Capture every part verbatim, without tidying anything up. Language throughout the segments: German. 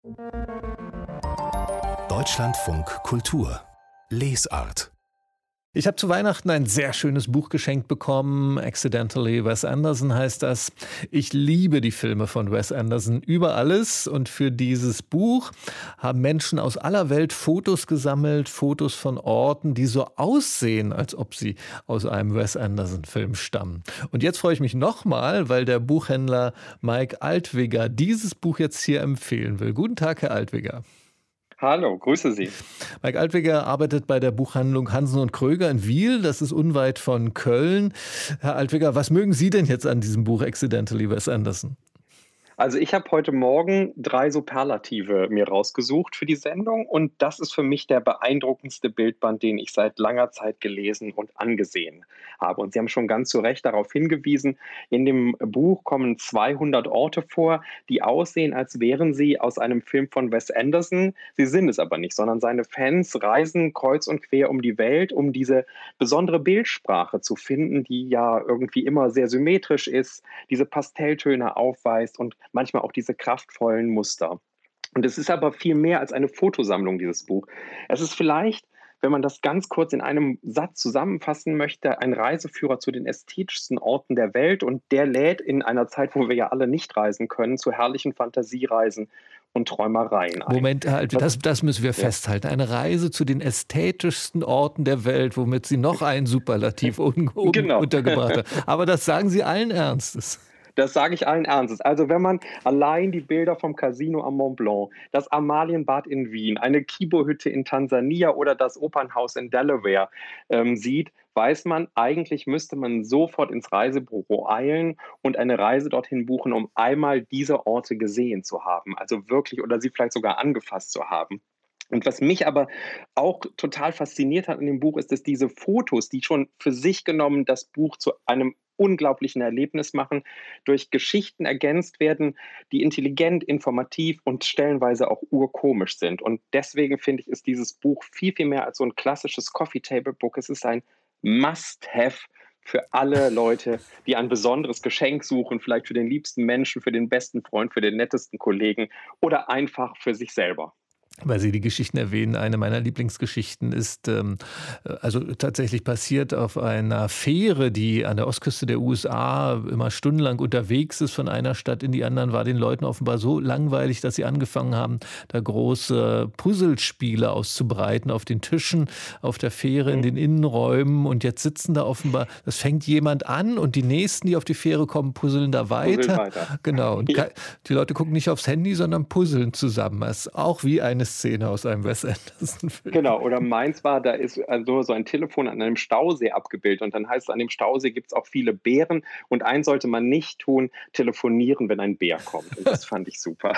Deutschlandfunk Kultur Lesart. Ich habe zu Weihnachten ein sehr schönes Buch geschenkt bekommen. Accidentally, Wes Anderson heißt das. Ich liebe die Filme von Wes Anderson über alles. Und für dieses Buch haben Menschen aus aller Welt Fotos gesammelt, Fotos von Orten, die so aussehen, als ob sie aus einem Wes Anderson-Film stammen. Und jetzt freue ich mich nochmal, weil der Buchhändler Mike Altwigger dieses Buch jetzt hier empfehlen will. Guten Tag, Herr Altwigger. Hallo, grüße Sie. Mike Altwigger arbeitet bei der Buchhandlung Hansen und Kröger in Wiel. Das ist unweit von Köln. Herr Altwigger, was mögen Sie denn jetzt an diesem Buch Accidentally, Wes Anderson? Also ich habe heute Morgen drei Superlative mir rausgesucht für die Sendung und das ist für mich der beeindruckendste Bildband, den ich seit langer Zeit gelesen und angesehen habe. Und Sie haben schon ganz zu Recht darauf hingewiesen, in dem Buch kommen zweihundert Orte vor, die aussehen, als wären sie aus einem Film von Wes Anderson. Sie sind es aber nicht, sondern seine Fans reisen kreuz und quer um die Welt, um diese besondere Bildsprache zu finden, die ja irgendwie immer sehr symmetrisch ist, diese Pastelltöne aufweist und manchmal auch diese kraftvollen Muster. Und es ist aber viel mehr als eine Fotosammlung, dieses Buch. Es ist vielleicht, wenn man das ganz kurz in einem Satz zusammenfassen möchte, ein Reiseführer zu den ästhetischsten Orten der Welt. Und der lädt in einer Zeit, wo wir ja alle nicht reisen können, zu herrlichen Fantasiereisen und Träumereien ein. Moment, Herr Altwigger, das, das müssen wir ja festhalten. Eine Reise zu den ästhetischsten Orten der Welt, womit Sie noch ein Superlativ un- un- Genau. untergebracht haben. Aber das sagen Sie allen Ernstes. Das sage ich allen Ernstes. Also wenn man allein die Bilder vom Casino am Mont Blanc, das Amalienbad in Wien, eine Kibo-Hütte in Tansania oder das Opernhaus in Delaware ähm, sieht, weiß man, eigentlich müsste man sofort ins Reisebüro eilen und eine Reise dorthin buchen, um einmal diese Orte gesehen zu haben. Also wirklich, oder sie vielleicht sogar angefasst zu haben. Und was mich aber auch total fasziniert hat in dem Buch, ist, dass diese Fotos, die schon für sich genommen das Buch zu einem unglaublichen Erlebnis machen, durch Geschichten ergänzt werden, die intelligent, informativ und stellenweise auch urkomisch sind. Und deswegen finde ich, ist dieses Buch viel, viel mehr als so ein klassisches Coffee-Table-Book. Es ist ein Must-Have für alle Leute, die ein besonderes Geschenk suchen, vielleicht für den liebsten Menschen, für den besten Freund, für den nettesten Kollegen oder einfach für sich selber. Weil Sie die Geschichten erwähnen, eine meiner Lieblingsgeschichten ist ähm, also tatsächlich passiert auf einer Fähre, die an der Ostküste der U S A immer stundenlang unterwegs ist von einer Stadt in die anderen, war den Leuten offenbar so langweilig, dass sie angefangen haben, da große Puzzlespiele auszubreiten auf den Tischen, auf der Fähre, in den Innenräumen und jetzt sitzen da offenbar, das fängt jemand an und die Nächsten, die auf die Fähre kommen, puzzeln da weiter. weiter. Genau, und Ja. die Leute gucken nicht aufs Handy, sondern puzzeln zusammen. Das ist auch wie eine Szene aus einem Wes Anderson-Film. Genau, oder meins war, da ist also so ein Telefon an einem Stausee abgebildet und dann heißt es, an dem Stausee gibt es auch viele Bären und eins sollte man nicht tun, telefonieren, wenn ein Bär kommt. Und das fand ich super.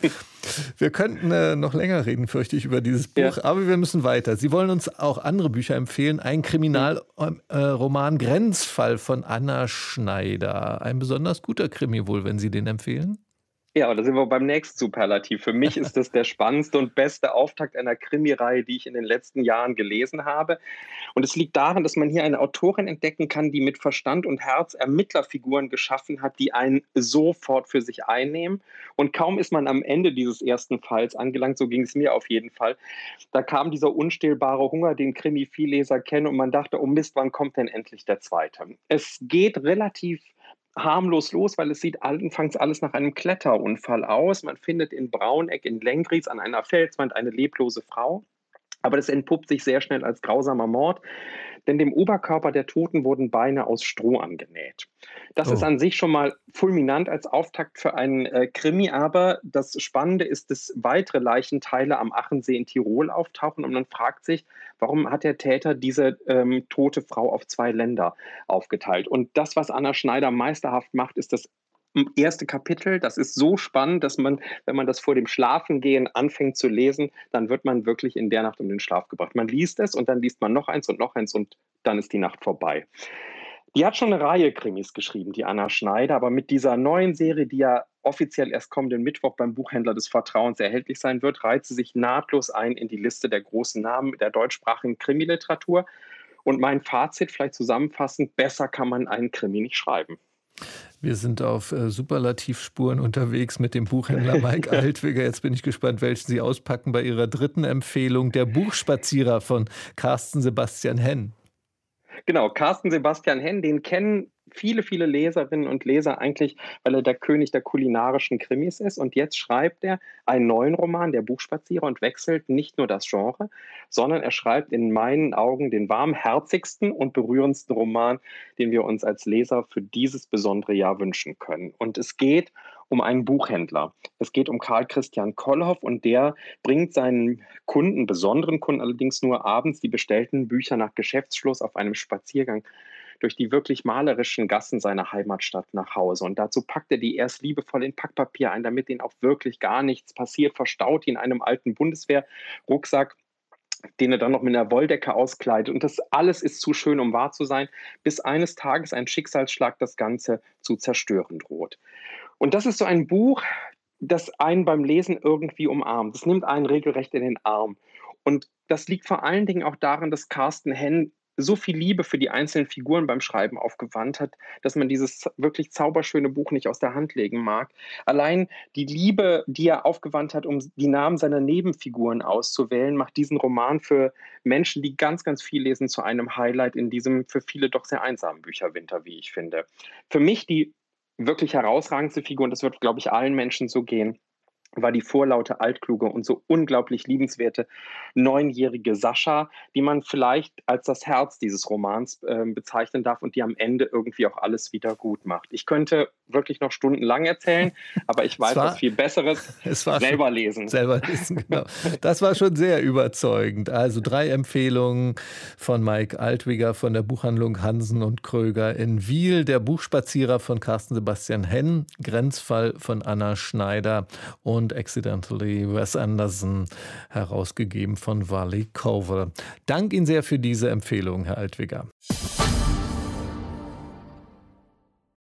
Wir könnten äh, noch länger reden, fürchte ich, über dieses Buch, ja. Aber wir müssen weiter. Sie wollen uns auch andere Bücher empfehlen. Ein Kriminalroman äh, Grenzfall von Anna Schneider. Ein besonders guter Krimi wohl, wenn Sie den empfehlen? Ja, da sind wir beim nächsten Superlativ. Für mich ist das der spannendste und beste Auftakt einer Krimireihe, die ich in den letzten Jahren gelesen habe. Und es liegt daran, dass man hier eine Autorin entdecken kann, die mit Verstand und Herz Ermittlerfiguren geschaffen hat, die einen sofort für sich einnehmen. Und kaum ist man am Ende dieses ersten Falls angelangt, so ging es mir auf jeden Fall, da kam dieser unstillbare Hunger, den Krimi-Vielleser kennen, und man dachte, oh Mist, wann kommt denn endlich der zweite? Es geht relativ harmlos los, weil es sieht anfangs alles nach einem Kletterunfall aus. Man findet in Brauneck in Lengries an einer Felswand eine leblose Frau. Aber das entpuppt sich sehr schnell als grausamer Mord, denn dem Oberkörper der Toten wurden Beine aus Stroh angenäht. Das Oh. ist an sich schon mal fulminant als Auftakt für einen äh, Krimi, aber das Spannende ist, dass weitere Leichenteile am Achensee in Tirol auftauchen und man fragt sich, warum hat der Täter diese ähm, tote Frau auf zwei Länder aufgeteilt? Und das, was Anna Schneider meisterhaft macht, ist das erste Kapitel. Das ist so spannend, dass man, wenn man das vor dem Schlafengehen anfängt zu lesen, dann wird man wirklich in der Nacht um den Schlaf gebracht. Man liest es und dann liest man noch eins und noch eins und dann ist die Nacht vorbei. Die hat schon eine Reihe Krimis geschrieben, die Anna Schneider, aber mit dieser neuen Serie, die ja offiziell erst kommenden Mittwoch beim Buchhändler des Vertrauens erhältlich sein wird, reiht sie sich nahtlos ein in die Liste der großen Namen der deutschsprachigen Krimiliteratur. Und mein Fazit vielleicht zusammenfassend, besser kann man einen Krimi nicht schreiben. Wir sind auf äh, Superlativspuren unterwegs mit dem Buchhändler Mike Altwigger. Jetzt bin ich gespannt, welchen Sie auspacken bei Ihrer dritten Empfehlung, Der Buchspazierer von Carsten Sebastian Henn. Genau, Carsten Sebastian Henn, den kennen viele, viele Leserinnen und Leser eigentlich, weil er der König der kulinarischen Krimis ist. Und jetzt schreibt er einen neuen Roman, Der Buchspazierer, und wechselt nicht nur das Genre, sondern er schreibt in meinen Augen den warmherzigsten und berührendsten Roman, den wir uns als Leser für dieses besondere Jahr wünschen können. Und es geht um einen Buchhändler. Es geht um Karl Christian Kollhoff, und der bringt seinen Kunden, besonderen Kunden allerdings nur abends, die bestellten Bücher nach Geschäftsschluss auf einem Spaziergang durch die wirklich malerischen Gassen seiner Heimatstadt nach Hause. Und dazu packt er die erst liebevoll in Packpapier ein, damit ihnen auch wirklich gar nichts passiert, verstaut die in einem alten Bundeswehrrucksack, den er dann noch mit einer Wolldecke auskleidet. Und das alles ist zu schön, um wahr zu sein, bis eines Tages ein Schicksalsschlag das Ganze zu zerstören droht. Und das ist so ein Buch, das einen beim Lesen irgendwie umarmt. Das nimmt einen regelrecht in den Arm. Und das liegt vor allen Dingen auch daran, dass Carsten Henn so viel Liebe für die einzelnen Figuren beim Schreiben aufgewandt hat, dass man dieses wirklich zauberschöne Buch nicht aus der Hand legen mag. Allein die Liebe, die er aufgewandt hat, um die Namen seiner Nebenfiguren auszuwählen, macht diesen Roman für Menschen, die ganz, ganz viel lesen, zu einem Highlight in diesem für viele doch sehr einsamen Bücherwinter, wie ich finde. Für mich die wirklich herausragendste Figur, und das wird, glaube ich, allen Menschen so gehen, war die vorlaute, altkluge und so unglaublich liebenswerte neunjährige Sascha, die man vielleicht als das Herz dieses Romans äh, bezeichnen darf und die am Ende irgendwie auch alles wieder gut macht. Ich könnte wirklich noch stundenlang erzählen, aber ich weiß was viel Besseres. Es war selber lesen. Selber lesen, genau. Das war schon sehr überzeugend. Also drei Empfehlungen von Mike Altwigger von der Buchhandlung Hansen und Kröger in Wiel, Der Buchspazierer von Carsten Sebastian Henn, Grenzfall von Anna Schneider und Accidentally Wes Anderson, herausgegeben von Wally Cover. Dank Ihnen sehr für diese Empfehlung, Herr Altwigger.